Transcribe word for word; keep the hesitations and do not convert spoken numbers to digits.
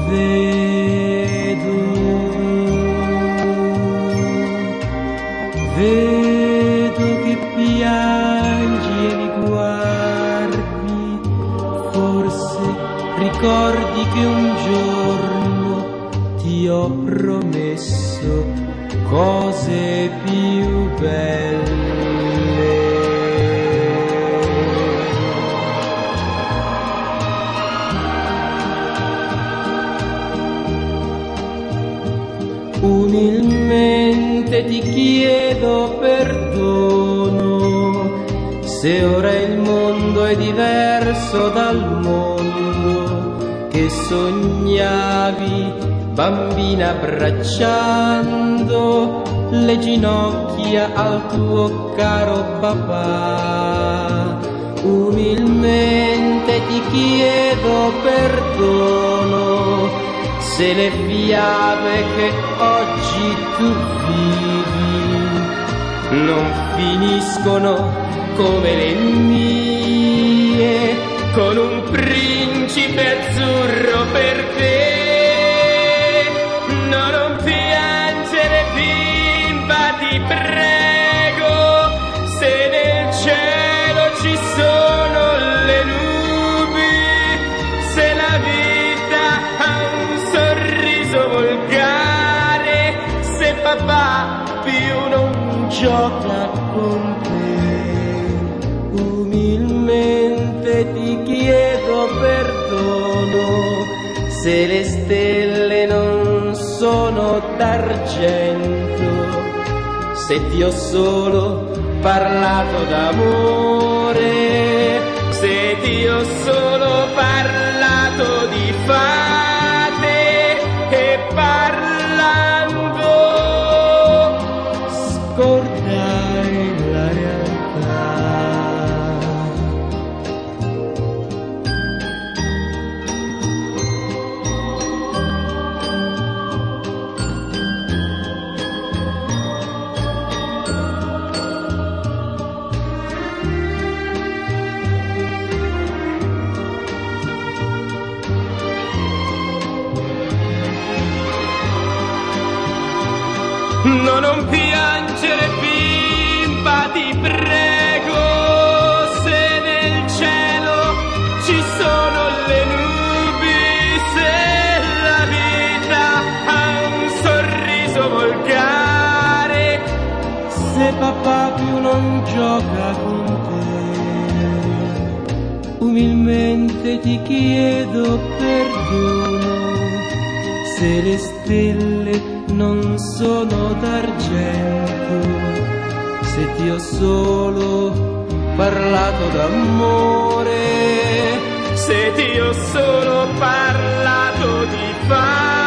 vedo, vedo che piangi e mi guardi, forse ricordi che un giorno ti ho promesso cose più belle. Umilmente ti chiedo perdono se ora il mondo è diverso dal mondo che sognavi, bambina abbracciando le ginocchia al tuo caro papà. Umilmente ti chiedo perdono se le fiabe che oggi tu vivi non finiscono come le mie, con un principe azzurro per te. No, non piangere bimba, ti prego, se nel cielo ci sono le nubi, se la vita ha un sorriso volgare, se papà più non gioca con te. Umilmente ti chiedo perdono se le stelle non sono d'argento, se ti ho solo parlato d'amore, se ti ho solo parlato di fate e parlando scordai la realtà. No, non piangere bimba, ti prego, se nel cielo ci sono le nubi, se la vita ha un sorriso volgare, se papà più non gioca con te. Umilmente ti chiedo perdono se le stelle non sono d'argento, se ti ho solo parlato d'amore, se ti ho solo parlato di fare